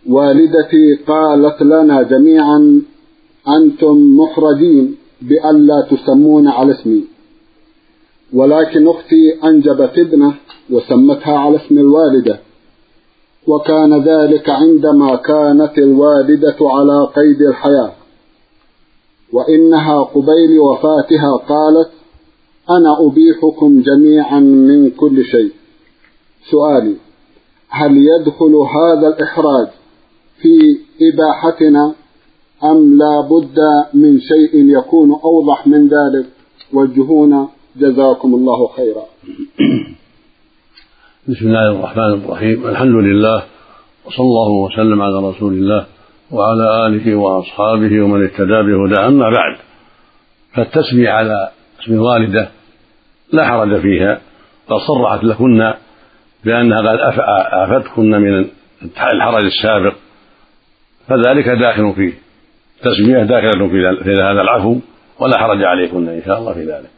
والدتي قالت لنا جميعا أنتم محرجين بألا تسمون على اسمي، ولكن أختي أنجبت ابنة وسمتها على اسم الوالدة، وكان ذلك عندما كانت الوالدة على قيد الحياة، وإنها قبيل وفاتها قالت أنا أبيحكم جميعا من كل شيء. سؤالي: هل يدخل هذا الإحراج في إباحتنا أم لا بد من شيء يكون أوضح من ذلك؟ وجهونا جزاكم الله خيرا. بسم الله الرحمن الرحيم. الحمد لله، وصلى الله وسلم على رسول الله وعلى آله وأصحابه ومن اهتدى بهداه. أما بعد، فالتسمية على اسم الوالدة لا حرج فيها، قد صرحت لكن بأنها قد أعفتكن من الحرج السابق، فذلك داخل فيه، التسمية داخلة في هذا العفو، ولا حرج عليكن إن شاء الله في ذلك.